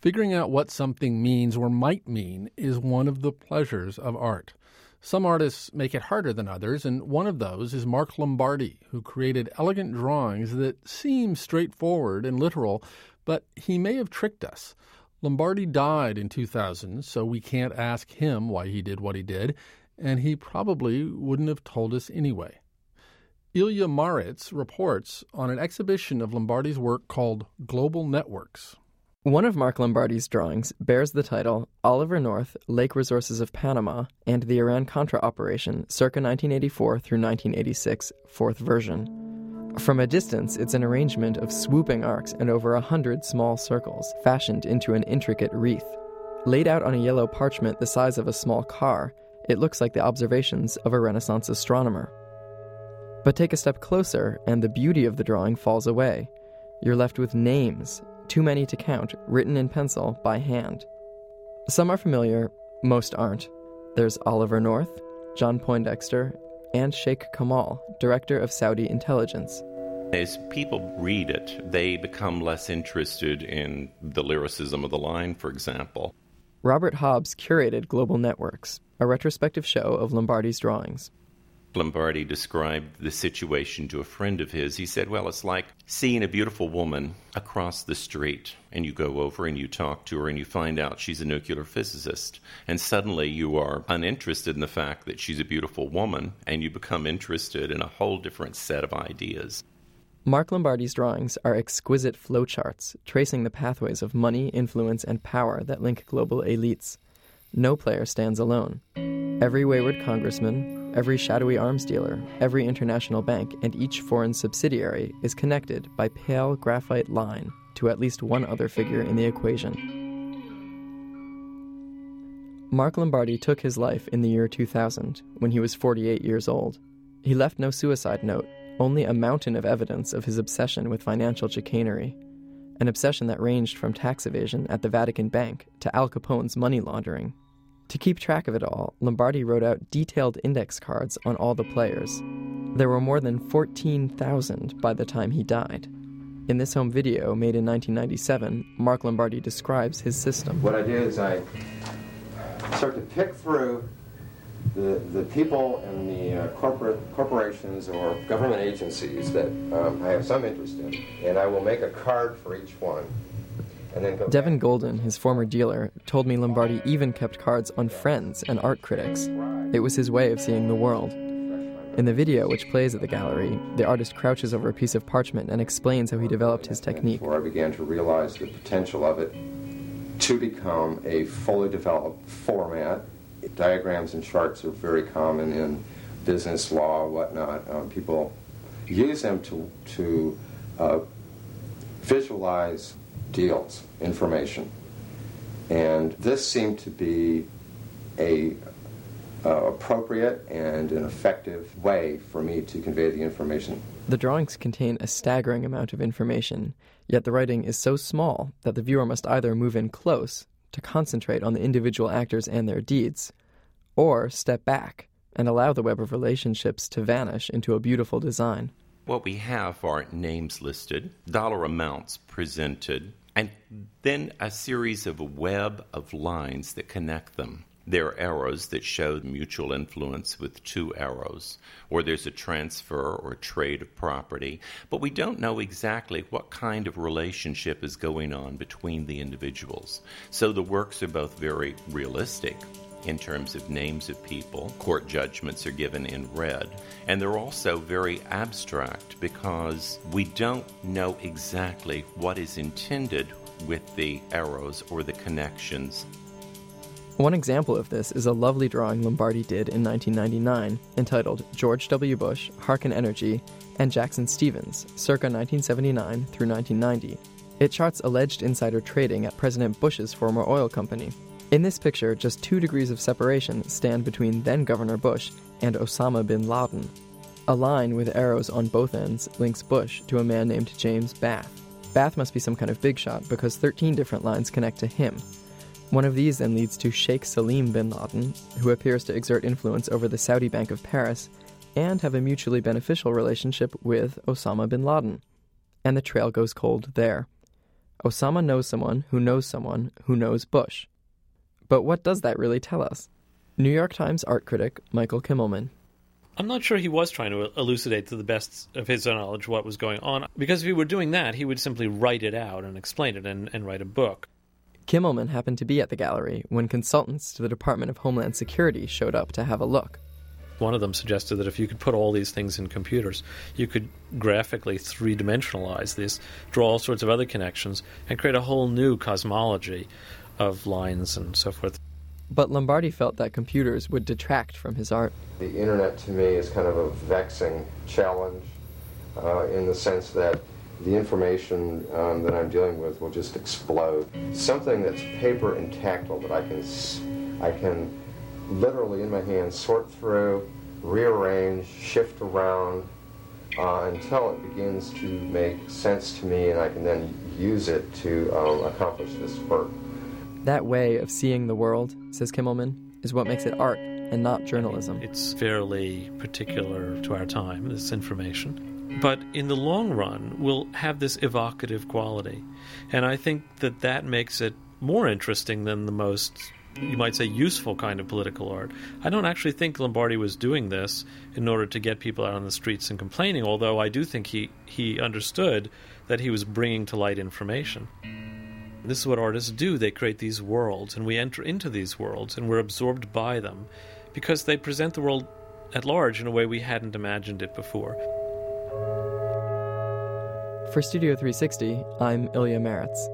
Figuring out what something means or might mean is one of the pleasures of art. Some artists make it harder than others, and one of those is Mark Lombardi, who created elegant drawings that seem straightforward and literal, but he may have tricked us. Lombardi died in 2000, so we can't ask him why he did what he did, and he probably wouldn't have told us anyway. Ilya Maritz reports on an exhibition of Lombardi's work called Global Networks. One of Mark Lombardi's drawings bears the title Oliver North, Lake Resources of Panama, and the Iran-Contra Operation, circa 1984 through 1986, fourth version. From a distance, it's an arrangement of swooping arcs and over 100 small circles, fashioned into an intricate wreath. Laid out on a yellow parchment the size of a small car, it looks like the observations of a Renaissance astronomer. But take a step closer, and the beauty of the drawing falls away. You're left with names, too many to count, written in pencil by hand. Some are familiar, most aren't. There's Oliver North, John Poindexter, and Sheikh Kamal, director of Saudi intelligence. As people read it, they become less interested in the lyricism of the line, for example. Robert Hobbs curated Global Networks, a retrospective show of Lombardi's drawings. Lombardi described the situation to a friend of his. He said, well, it's like seeing a beautiful woman across the street, and you go over and you talk to her and you find out she's a nuclear physicist. And suddenly you are uninterested in the fact that she's a beautiful woman, and you become interested in a whole different set of ideas. Mark Lombardi's drawings are exquisite flowcharts, tracing the pathways of money, influence, and power that link global elites. No player stands alone. Every wayward congressman, every shadowy arms dealer, every international bank, and each foreign subsidiary is connected by pale graphite line to at least one other figure in the equation. Mark Lombardi took his life in the year 2000, when he was 48 years old. He left no suicide note, only a mountain of evidence of his obsession with financial chicanery, an obsession that ranged from tax evasion at the Vatican Bank to Al Capone's money laundering. To keep track of it all, Lombardi wrote out detailed index cards on all the players. There were more than 14,000 by the time he died. In this home video, made in 1997, Mark Lombardi describes his system. What I do is I start to pick through the people and the corporations or government agencies that I have some interest in, and I will make a card for each one. Devin Golden, his former dealer, told me Lombardi even kept cards on friends and art critics. It was his way of seeing the world. In the video, which plays at the gallery, the artist crouches over a piece of parchment and explains how he developed his technique. Where I began to realize the potential of it to become a fully developed format. Diagrams and charts are very common in business law, whatnot. People use them to visualize deals, information. And this seemed to be a appropriate and an effective way for me to convey the information. The drawings contain a staggering amount of information, yet the writing is so small that the viewer must either move in close to concentrate on the individual actors and their deeds, or step back and allow the web of relationships to vanish into a beautiful design. What we have are names listed, dollar amounts presented, and then a series of a web of lines that connect them. There are arrows that show mutual influence with two arrows, or there's a transfer or trade of property, but we don't know exactly what kind of relationship is going on between the individuals. So the works are both very realistic in terms of names of people. Court judgments are given in red, and they're also very abstract because we don't know exactly what is intended with the arrows or the connections. One example of this is a lovely drawing Lombardi did in 1999 entitled George W. Bush, Harken Energy, and Jackson Stevens, circa 1979 through 1990. It charts alleged insider trading at President Bush's former oil company. In this picture, just 2 degrees of separation stand between then-Governor Bush and Osama bin Laden. A line with arrows on both ends links Bush to a man named James Bath. Bath must be some kind of big shot because 13 different lines connect to him. One of these then leads to Sheikh Salim bin Laden, who appears to exert influence over the Saudi Bank of Paris and have a mutually beneficial relationship with Osama bin Laden. And the trail goes cold there. Osama knows someone who knows Bush. But what does that really tell us? New York Times art critic Michael Kimmelman. I'm not sure he was trying to elucidate to the best of his knowledge what was going on, because if he were doing that, he would simply write it out and explain it and write a book. Kimmelman happened to be at the gallery when consultants to the Department of Homeland Security showed up to have a look. One of them suggested that if you could put all these things in computers, you could graphically three-dimensionalize this, draw all sorts of other connections, and create a whole new cosmology of lines and so forth. But Lombardi felt that computers would detract from his art. The internet to me is kind of a vexing challenge in the sense that the information that I'm dealing with will just explode. Something that's paper and tactile that I can literally in my hands sort through, rearrange, shift around until it begins to make sense to me, and I can then use it to accomplish this work. That way of seeing the world, says Kimmelman, is what makes it art and not journalism. It's fairly particular to our time, this information. But in the long run, we'll have this evocative quality. And I think that makes it more interesting than the most, you might say, useful kind of political art. I don't actually think Lombardi was doing this in order to get people out on the streets and complaining, although I do think he understood that he was bringing to light information. This is what artists do. They create these worlds, and we enter into these worlds, and we're absorbed by them because they present the world at large in a way we hadn't imagined it before. For Studio 360, I'm Ilya Maritz.